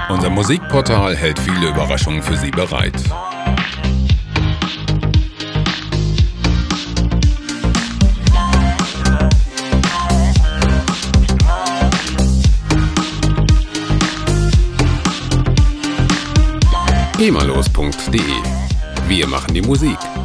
Unser Musikportal hält viele Überraschungen für Sie bereit. emalos.de. Wir machen die Musik.